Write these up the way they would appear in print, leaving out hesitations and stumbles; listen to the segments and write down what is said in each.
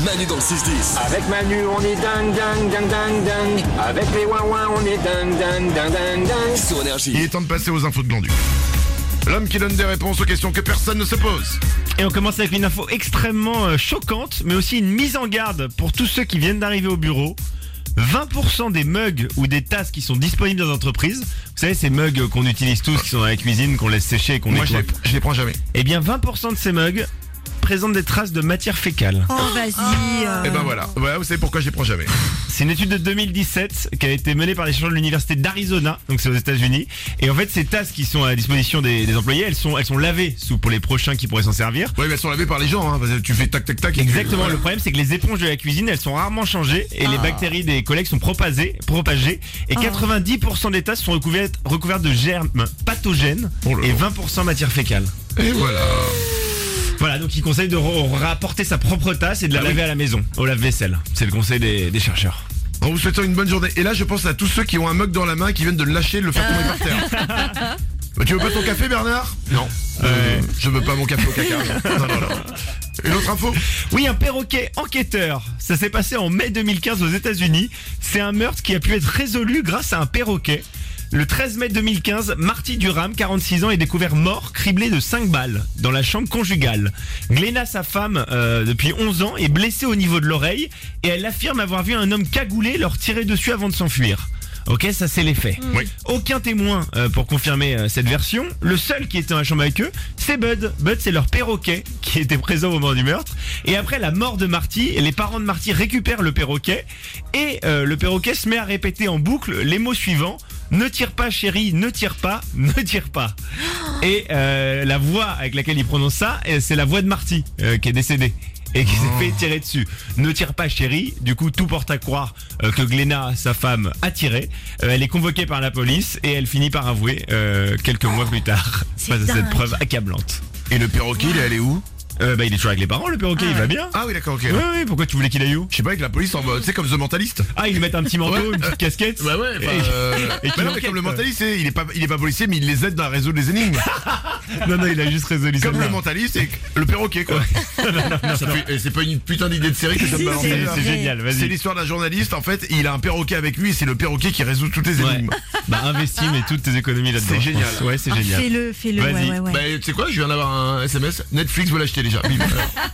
Manu dans le 6-10. Avec Manu, on est dingue, dingue, dingue, dingue, dingue. Avec les ouin-ouin, on est dingue, dingue, dingue, dingue, dingue. Sur Énergie. Il est temps de passer aux infos de Glandu. L'homme qui donne des réponses aux questions que personne ne se pose. Et on commence avec une info extrêmement choquante, mais aussi une mise en garde pour tous ceux qui viennent d'arriver au bureau. 20% des mugs ou des tasses qui sont disponibles dans l'entreprise, vous savez ces mugs qu'on utilise tous, qui sont dans la cuisine, qu'on laisse sécher et qu'on Moi, nettoie. je les prends jamais. Eh bien 20% de ces mugs présentent des traces de matière fécale. Oh, vas-y. Et ben voilà, vous savez pourquoi je les prends jamais. C'est une étude de 2017 qui a été menée par des chercheurs de l'université d'Arizona, donc c'est aux États-Unis. Et en fait, ces tasses qui sont à la disposition des employés, elles sont lavées pour les prochains qui pourraient s'en servir. Ouais, mais elles sont lavées par les gens, hein. Tu fais tac tac tac. Exactement, Ouais. le problème c'est que les éponges de la cuisine, elles sont rarement changées et les bactéries des collègues sont propagées et 90% des tasses sont recouvertes de germes pathogènes Oh là là. et 20% matière fécale. Et voilà. Voilà, donc il conseille de rapporter sa propre tasse et de la laver à la maison, au lave-vaisselle. C'est le conseil des chercheurs. En vous souhaitant une bonne journée. Et là, je pense à tous ceux qui ont un mug dans la main et qui viennent de le lâcher, de le faire tomber par terre. Tu veux pas ton café, Bernard? Non. Je veux pas mon café au caca. Non. Une autre info? Oui, un perroquet enquêteur. Ça s'est passé en mai 2015 aux États-Unis. C'est un meurtre qui a pu être résolu grâce à un perroquet. Le 13 mai 2015, Marty Durham, 46 ans, est découvert mort, criblé de 5 balles, dans la chambre conjugale. Glenna, sa femme, depuis 11 ans, est blessée au niveau de l'oreille et elle affirme avoir vu un homme cagoulé leur tirer dessus avant de s'enfuir. Ok, ça c'est les faits. Oui. Aucun témoin pour confirmer cette version. Le seul qui était dans la chambre avec eux, c'est Bud. Bud, c'est leur perroquet qui était présent au moment du meurtre. Et après la mort de Marty, les parents de Marty récupèrent le perroquet et le perroquet se met à répéter en boucle les mots suivants. Ne tire pas chérie, ne tire pas, ne tire pas. Et la voix avec laquelle il prononce ça, c'est la voix de Marty qui est décédée et qui s'est fait tirer dessus. Ne tire pas chérie, du coup tout porte à croire que Glenna, sa femme, a tiré. Elle est convoquée par la police et elle finit par avouer quelques mois plus tard face à cette preuve accablante. Et le perroquet, il est allé où? Il est toujours avec les parents, le perroquet, il va bien. Ah oui, d'accord, ok. Oui, pourquoi tu voulais qu'il aille où? Je sais pas, avec la police, tu sais, comme The Mentalist. Ah, ils lui mettent un petit manteau, Ouais. une petite casquette. Bah ouais, Et qui non, mais enquête, comme le quoi. Mentalist, il est pas policier, mais il les aide à résoudre les énigmes. Non, il a juste résolu ça. Comme le Mentalist et le perroquet, quoi. Et c'est pas une putain d'idée de série que je viens de balancer, là. C'est génial, C'est vas-y. l'histoire d'un journaliste, en fait, il a un perroquet avec lui et c'est le perroquet qui résout toutes les énigmes. Bah investis mais toutes tes économies là-dedans. C'est je pense. génial. Ouais, c'est génial. Fais-le, Vas-y. ouais. Bah, tu sais quoi, je viens d'avoir un SMS, Netflix veut l'acheter déjà. Bim.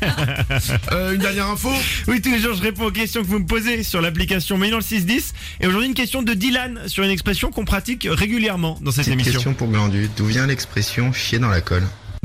Une dernière info. Oui, tous les jours je réponds aux questions que vous me posez sur l'application Manu dans le 610. Et aujourd'hui une question de Dylan sur une expression qu'on pratique régulièrement dans cette Petite émission. question pour Glandu, d'où vient l'expression chier dans la colle?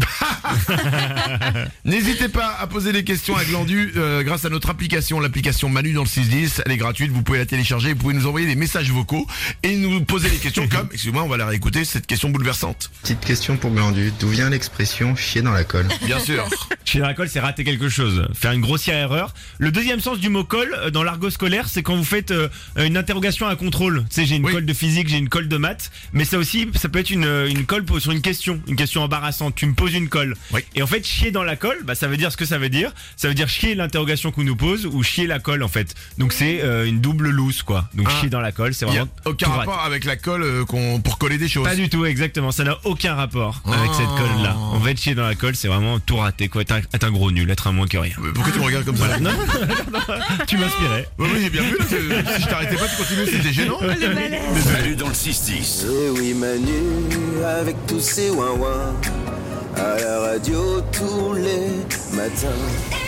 N'hésitez pas à poser des questions à Glandu grâce à notre application, l'application Manu dans le 610. Elle est gratuite, vous pouvez la télécharger, vous pouvez nous envoyer des messages vocaux et nous poser des questions comme, excusez-moi, on va la réécouter, cette question bouleversante. Petite question pour Glandu, d'où vient l'expression chier dans la colle? Bien sûr. Chez la colle, c'est rater quelque chose, faire une grossière erreur. Le deuxième sens du mot colle dans l'argot scolaire, c'est quand vous faites une interrogation à un contrôle. Tu sais, j'ai une Oui. colle de physique, j'ai une colle de maths, mais ça aussi, ça peut être une colle sur une question embarrassante. Tu me poses une colle. Oui. Et en fait, chier dans la colle, bah ça veut dire ce que ça veut dire. Ça veut dire chier l'interrogation qu'on nous pose ou chier la colle en fait. Donc c'est une double loose quoi. Donc chier dans la colle, c'est Il n'y a vraiment aucun tout raté. rapport avec la colle pour coller des choses. Pas du tout, exactement. Ça n'a aucun rapport avec cette colle-là. En fait, chier dans la colle, c'est vraiment tout raté, quoi. Être un gros nul, être un moins que rien. Mais pourquoi tu me regardes comme ça? Non, tu m'inspirais. Oui, j'ai bien vu, là, si je t'arrêtais pas, tu continuais, c'était gênant. Manu dans le 6-10. Eh oui Manu, avec tous ces ouin-ouin, à la radio tous les matins.